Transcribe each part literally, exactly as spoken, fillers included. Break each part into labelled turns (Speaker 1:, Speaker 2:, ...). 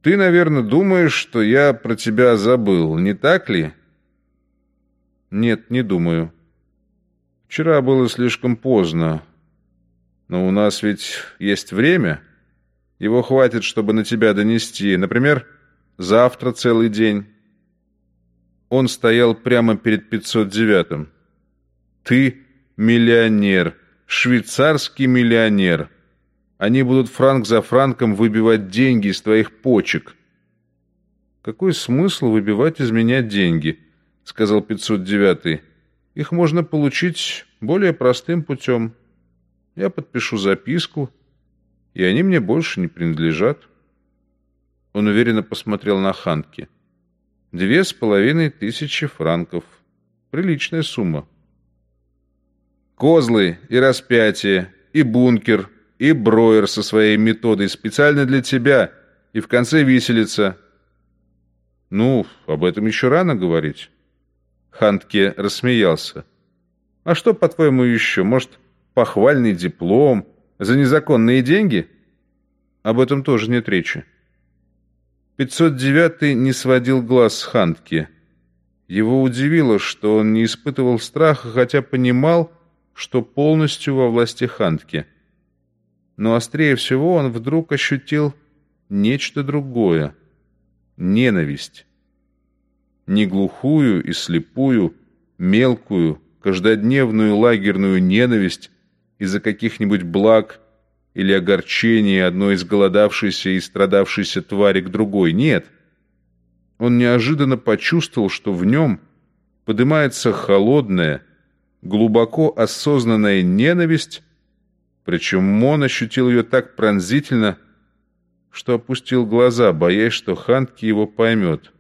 Speaker 1: Ты, наверное, думаешь, что я про тебя забыл, не так ли? Нет, не думаю. Вчера было слишком поздно. Но у нас ведь есть время. Его хватит, чтобы на тебя донести. Например, завтра целый день. Он стоял прямо перед пятьсот девятым. Ты миллионер, швейцарский миллионер. Они будут франк за франком выбивать деньги из твоих почек. Какой смысл выбивать из меня деньги, сказал пятьсот девятый. Их можно получить более простым путем. Я подпишу записку, и они мне больше не принадлежат. Он уверенно посмотрел на Хандке. Две с половиной тысячи франков. Приличная сумма. Козлы и распятие, и бункер, и Броер со своей методой специально для тебя, и в конце виселица. Ну, об этом еще рано говорить. Хандке рассмеялся. А что, по-твоему, еще? Может, похвальный диплом за незаконные деньги? Об этом тоже нет речи. пятьсот девятый не сводил глаз с Хандке. Его удивило, что он не испытывал страха, хотя понимал, что полностью во власти Хандке. Но острее всего он вдруг ощутил нечто другое — ненависть. Не глухую и слепую, мелкую, каждодневную лагерную ненависть из-за каких-нибудь благ или огорчения одной изголодавшейся и страдавшейся твари к другой. Нет. Он неожиданно почувствовал, что в нем поднимается холодная, глубоко осознанная ненависть, причем он ощутил ее так пронзительно, что опустил глаза, боясь, что Хандке его поймет.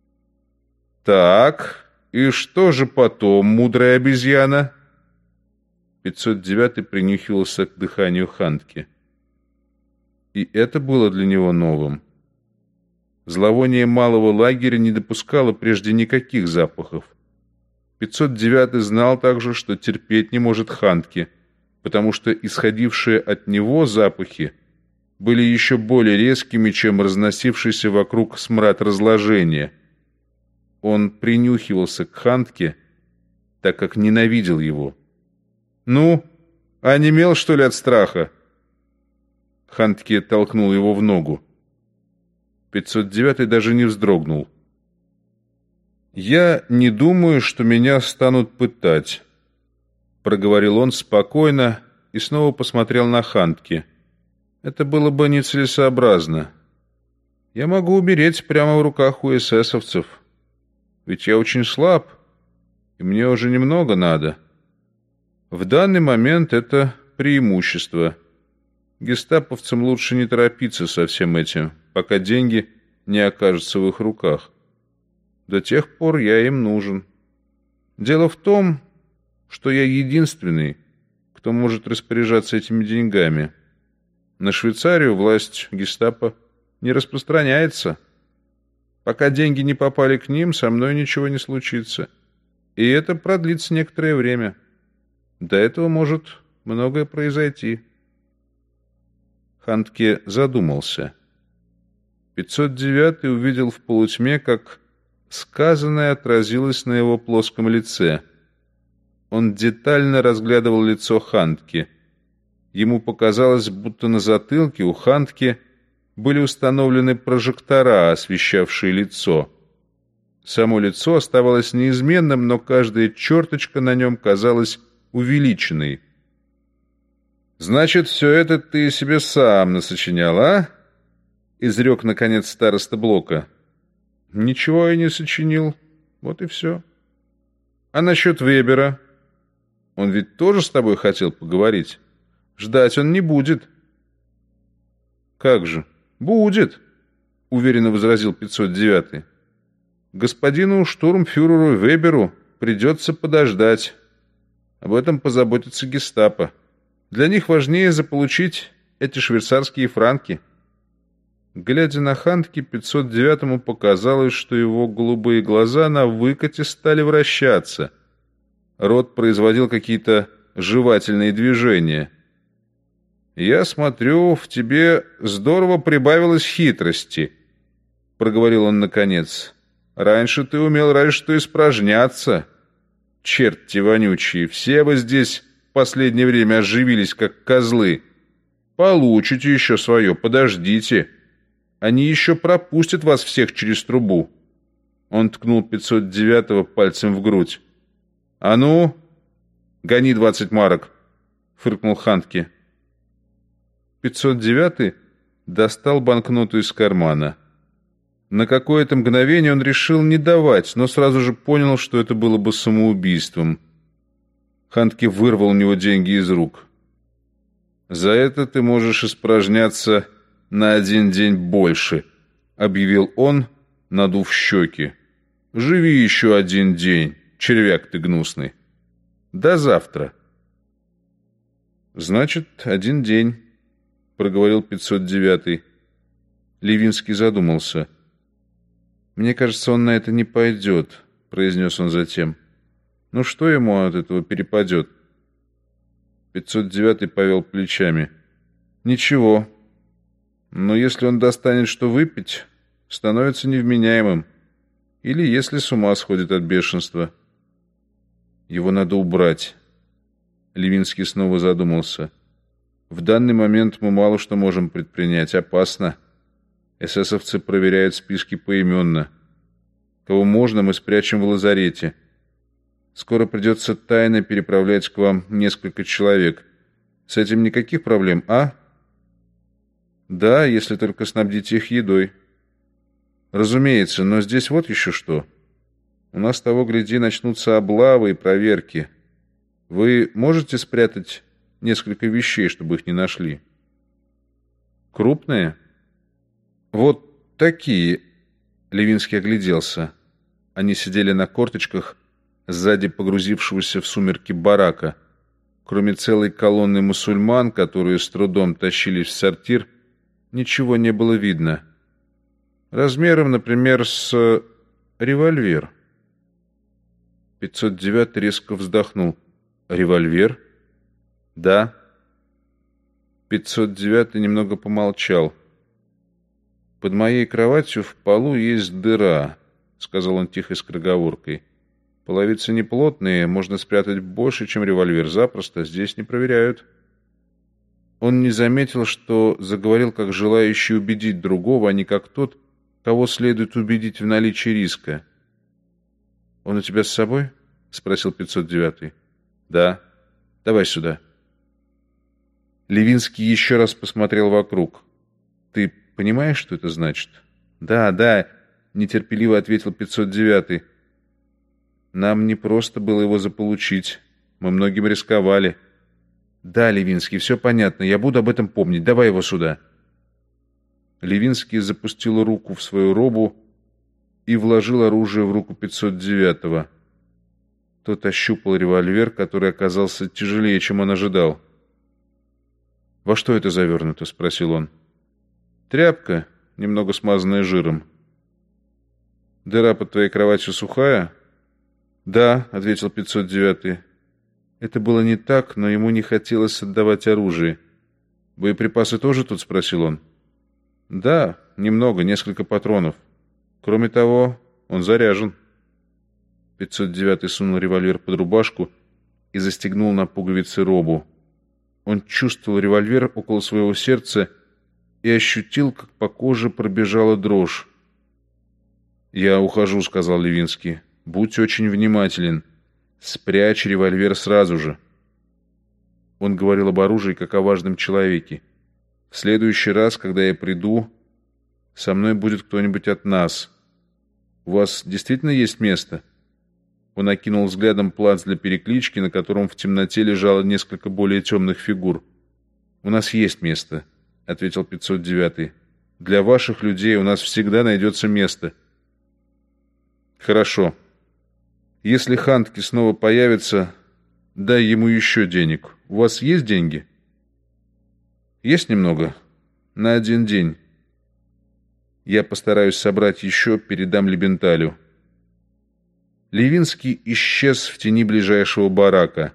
Speaker 1: «Так, и что же потом, мудрая обезьяна?» пятьсот девятый принюхивался к дыханию Хандке. И это было для него новым. Зловоние малого лагеря не допускало прежде никаких запахов. пятьсот девятый знал также, что терпеть не может Хандке, потому что исходившие от него запахи были еще более резкими, чем разносившийся вокруг смрад разложения. Он принюхивался к Хандке, так как ненавидел его. «Ну, онемел, что ли, от страха?» Хандке толкнул его в ногу. пятьсот девятый даже не вздрогнул. «Я не думаю, что меня станут пытать», — проговорил он спокойно и снова посмотрел на Хандке. «Это было бы нецелесообразно. Я могу умереть прямо в руках у эсэсовцев. Ведь я очень слаб, и мне уже немного надо. В данный момент это преимущество. Гестаповцам лучше не торопиться со всем этим, пока деньги не окажутся в их руках. До тех пор я им нужен. Дело в том, что я единственный, кто может распоряжаться этими деньгами. На Швейцарию власть гестапо не распространяется. Пока деньги не попали к ним, со мной ничего не случится. И это продлится некоторое время. До этого может многое произойти». Хандке задумался. пятьсот девятый увидел в полутьме, как сказанное отразилось на его плоском лице. Он детально разглядывал лицо Хандке. Ему показалось, будто на затылке у Хандке были установлены прожектора, освещавшие лицо. Само лицо оставалось неизменным, но каждая черточка на нем казалась увеличенной. «Значит, все это ты себе сам насочинял, а?» — изрек, наконец, староста блока. «Ничего я не сочинил. Вот и все. А насчет Вебера? Он ведь тоже с тобой хотел поговорить. Ждать он не будет». «Как же? Будет», — уверенно возразил пятьсот девятый. «Господину штурмфюреру Веберу придется подождать. Об этом позаботится гестапо. Для них важнее заполучить эти швейцарские франки». Глядя на Хандке, пятьсот девятому показалось, что его голубые глаза на выкате стали вращаться. Рот производил какие-то жевательные движения. «Я смотрю, в тебе здорово прибавилось хитрости», — проговорил он наконец. «Раньше ты умел разве что испражняться. Черти вонючие, все вы здесь в последнее время оживились, как козлы. Получите еще свое, подождите. Они еще пропустят вас всех через трубу». Он ткнул пятьсот девятого пальцем в грудь. «А ну, гони двадцать марок», — фыркнул Хантке. пятьсот девятый достал банкноту из кармана. На какое-то мгновение он решил не давать, но сразу же понял, что это было бы самоубийством. Хантке вырвал у него деньги из рук. «За это ты можешь испражняться на один день больше», — объявил он, надув щеки. «Живи еще один день, червяк ты гнусный. До завтра». «Значит, один день», — проговорил пятьсот девятый. Левинский задумался. «Мне кажется, он на это не пойдет», — произнес он затем. «Ну что ему от этого перепадет?» пятьсот девятый повел плечами. «Ничего. Но если он достанет что выпить, становится невменяемым. Или если с ума сходит от бешенства. Его надо убрать». Левинский снова задумался. «В данный момент мы мало что можем предпринять. Опасно. Эсэсовцы проверяют списки поименно. Кого можно, мы спрячем в лазарете. Скоро придется тайно переправлять к вам несколько человек. С этим никаких проблем, а?» «Да, если только снабдить их едой». «Разумеется, но здесь вот еще что. У нас, того гляди, начнутся облавы и проверки. Вы можете спрятать несколько вещей, чтобы их не нашли?» «Крупные?» «Вот такие». Левинский огляделся. Они сидели на корточках сзади погрузившегося в сумерки барака. Кроме целой колонны мусульман, которые с трудом тащились в сортир, ничего не было видно. Размером, например, с револьвер. пятьсот девятый резко вздохнул. «Револьвер?» «Да». пятьсот девятый немного помолчал. «Под моей кроватью в полу есть дыра», — сказал он тихой скороговоркой. «Половицы неплотные, можно спрятать больше, чем револьвер. Запросто, здесь не проверяют». Он не заметил, что заговорил как желающий убедить другого, а не как тот, кого следует убедить в наличии риска. «Он у тебя с собой?» — спросил пятьсот девятый. «Да. Давай сюда». Левинский еще раз посмотрел вокруг. «Ты понимаешь, что это значит?» «Да, да», — нетерпеливо ответил пятьсот девятый. «Нам не просто было его заполучить. Мы многим рисковали». «Да, Левинский, все понятно. Я буду об этом помнить. Давай его сюда». Левинский запустил руку в свою робу и вложил оружие в руку пятьсот девятого. Тот ощупал револьвер, который оказался тяжелее, чем он ожидал. «Во что это завернуто?» — спросил он. «Тряпка, немного смазанная жиром». «Дыра под твоей кроватью сухая?» «Да», — ответил пятьсот девятый. Это было не так, но ему не хотелось отдавать оружие. «Боеприпасы тоже тут?» — спросил он. «Да, немного, несколько патронов. Кроме того, он заряжен». пятьсот девятый сунул револьвер под рубашку и застегнул на пуговицы робу. Он чувствовал револьвер около своего сердца и ощутил, как по коже пробежала дрожь. «Я ухожу», — сказал Левинский. «Будь очень внимателен. Спрячь револьвер сразу же». Он говорил об оружии, как о важном человеке. «В следующий раз, когда я приду, со мной будет кто-нибудь от нас. У вас действительно есть место?» Он окинул взглядом плац для переклички, на котором в темноте лежало несколько более темных фигур. «У нас есть место», — ответил пятьсот девятый. «Для ваших людей у нас всегда найдется место». «Хорошо. Если Хантке снова появится, дай ему еще денег. У вас есть деньги?» «Есть немного. На один день. Я постараюсь собрать еще, передам Лебенталю». Левинский исчез в тени ближайшего барака.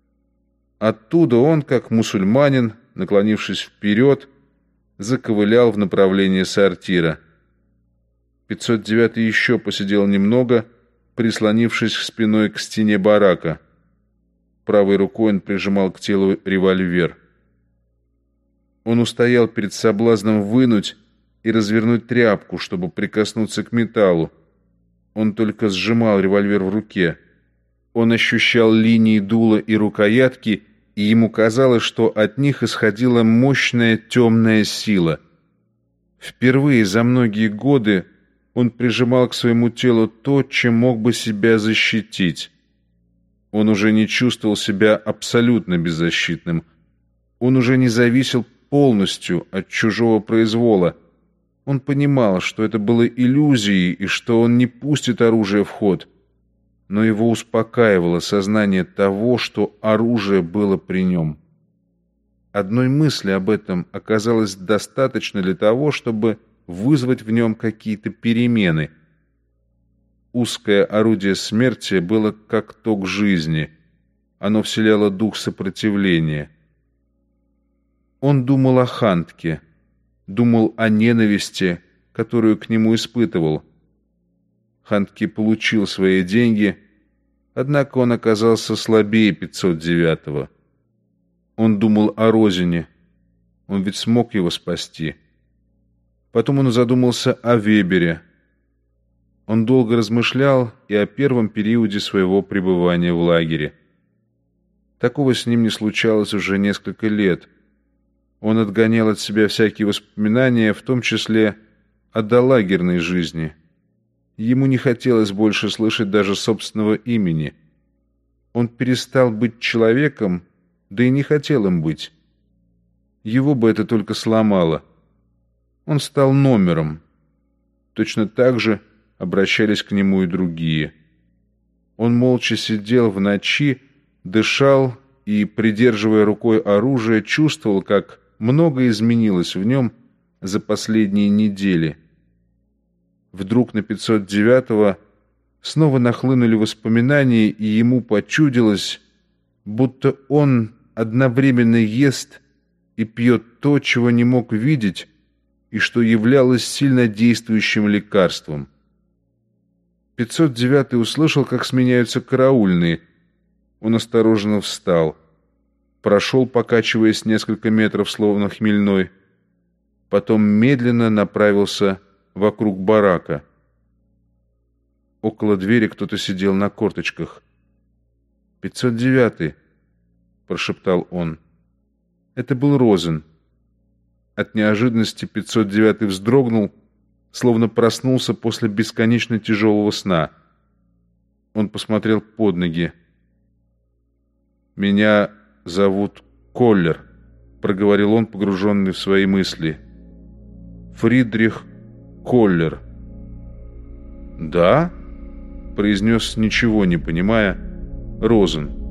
Speaker 1: Оттуда он, как мусульманин, наклонившись вперед, заковылял в направлении сортира. пятьсот девятый еще посидел немного, прислонившись спиной к стене барака. Правой рукой он прижимал к телу револьвер. Он устоял перед соблазном вынуть и развернуть тряпку, чтобы прикоснуться к металлу. Он только сжимал револьвер в руке. Он ощущал линии дула и рукоятки, и ему казалось, что от них исходила мощная темная сила. Впервые за многие годы он прижимал к своему телу то, чем мог бы себя защитить. Он уже не чувствовал себя абсолютно беззащитным. Он уже не зависел полностью от чужого произвола. Он понимал, что это было иллюзией и что он не пустит оружие в ход. Но его успокаивало сознание того, что оружие было при нем. Одной мысли об этом оказалось достаточно для того, чтобы вызвать в нем какие-то перемены. Узкое орудие смерти было как ток жизни. Оно вселяло дух сопротивления. Он думал о Хантке, думал о ненависти, которую к нему испытывал. Хантке получил свои деньги, однако он оказался слабее пятьсот девятого. Он думал о Розине, он ведь смог его спасти. Потом он задумался о Вебере. Он долго размышлял и о первом периоде своего пребывания в лагере. Такого с ним не случалось уже несколько лет. Он отгонял от себя всякие воспоминания, в том числе о долагерной жизни. Ему не хотелось больше слышать даже собственного имени. Он перестал быть человеком, да и не хотел им быть. Его бы это только сломало. Он стал номером. Точно так же обращались к нему и другие. Он молча сидел в ночи, дышал и, придерживая рукой оружие, чувствовал, как многое изменилось в нем за последние недели. Вдруг на пятьсот девятого снова нахлынули воспоминания, и ему почудилось, будто он одновременно ест и пьет то, чего не мог видеть, и что являлось сильно действующим лекарством. пятьсот девятый услышал, как сменяются караульные. Он осторожно встал. Прошел, покачиваясь несколько метров, словно хмельной. Потом медленно направился вокруг барака. Около двери кто-то сидел на корточках. «пятьсот девятый», — прошептал он. Это был Розен. От неожиданности пятьсот девятый вздрогнул, словно проснулся после бесконечно тяжелого сна. Он посмотрел под ноги. «Меня зовут Коллер», — проговорил он, погруженный в свои мысли. «Фридрих Коллер». «Да?» — произнес, ничего не понимая, Розен.